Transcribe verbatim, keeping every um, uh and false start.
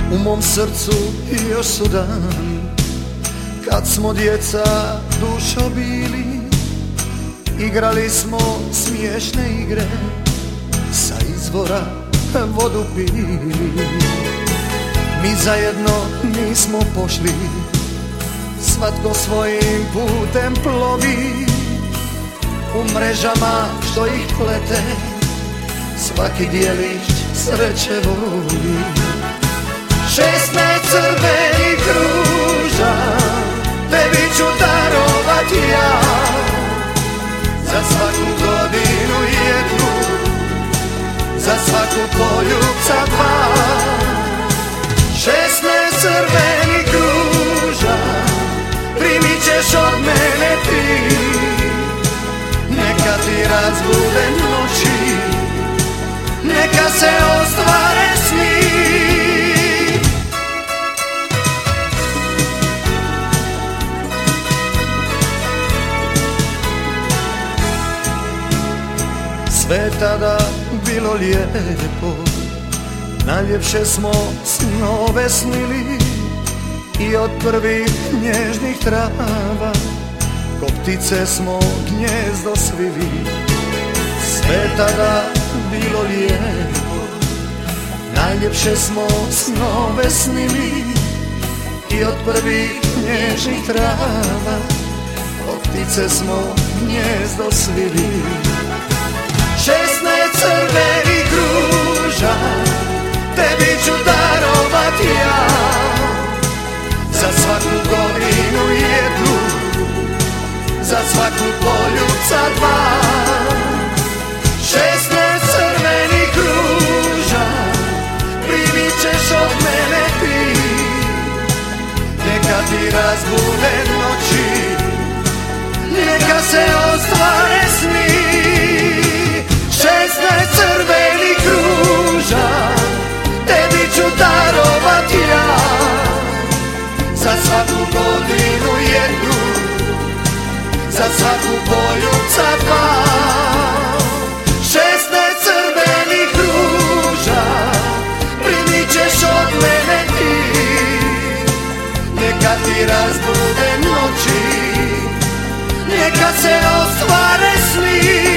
U mom srcu još su dani kad smo djeca dušo bili. Igrali smo smiješne igre, sa izvora vodu pili. Mi zajedno nismo pošli, svatko svojim putem plovi. U mrežama što ih plete, svaki dijelić sreće voli. Šesnaest crvenih ruža tebi ću darovat ja, za svaku godinu jednu, za svaku poljubca dva. Šesnaest crvenih ruža primit ćeš od mene ti, neka ti razbude noći, neka se ostvare sni. Sve tada bilo lijepo, najljepše smo snove snili. I od prvih nježnih trava ko ptice smo gnjezdo svili. Sve tada bilo lijepo, najljepše smo snove snili. I od prvih nježnih trava ko ptice smo gnjezdo svili. Šesnaest crvenih ruža tebi ću darovat ja, za svaku godinu jednu, za svaku poljubca dva. Šesnaest crvenih ruža primit ćeš od mene ti, neka ti razbude noći, neka se ostvare sni. Šesnaest crvenih ruža tebi ću darovat ja, za svaku godinu jednu, za svaku poljubca dva. Šesnaest crvenih ruža primit ćeš od mene ti, neka ti razbude noći, neka se ostvare sni.